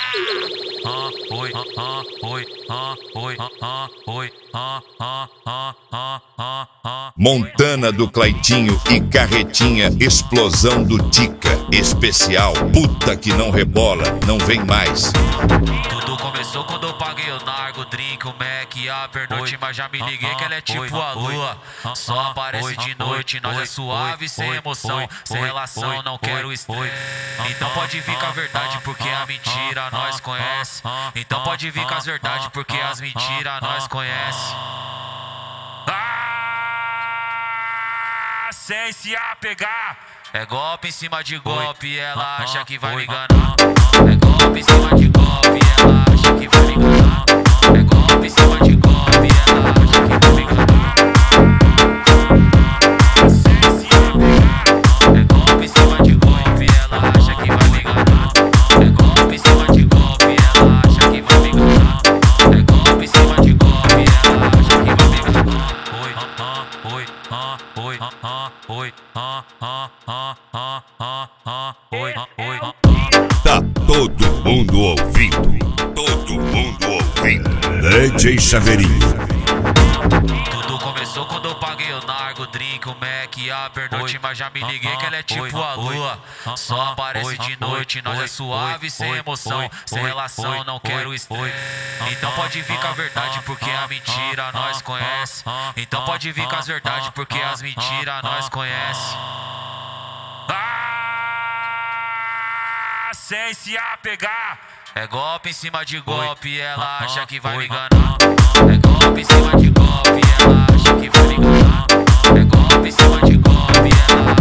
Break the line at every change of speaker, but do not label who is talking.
Montana do Claitinho e Carretinha, explosão do Tica. Especial, puta que não rebola, não vem mais.
Tudo começou quando eu paguei o nargo, drink, o Mac, a pernoite, mas já me liguei que ela é tipo a lua. Só aparece de noite, nós é suave, sem emoção, sem relação, não quero estresse. Então pode vir com a verdade, porque a mentira nós conhece. Então pode vir com as verdades, porque as mentiras nós conhece. Sem se apegar. É golpe em cima de golpe, ela acha que vai me enganar. É golpe em cima de golpe, ela acha que vai me enganar. É golpe em cima de golpe, ela acha que vai me enganar. Sem se apegar. É golpe em cima de golpe, ela acha que vai me enganar. É golpe em cima de golpe, ela acha que vai me enganar. É golpe em cima de golpe, ela acha que vai me enganar.
Tá todo mundo ouvindo, todo mundo ouvindo. DJ Chaveirinho.
Tudo começou quando eu paguei o nargo, drink, o Mac, a pernoite, mas já me liguei que ela é tipo a lua. Só aparece de noite, nós é suave, sem emoção, sem relação, não quero estresse. Então pode vir com a verdade, porque a mentira nós conhece. Então pode vir com as verdades, porque as mentiras nós conhece. Sem se apegar. É golpe em cima de golpe, ela acha que vai me enganar. É golpe em cima de golpe, ela acha que vai me enganar. É golpe em cima de golpe, ela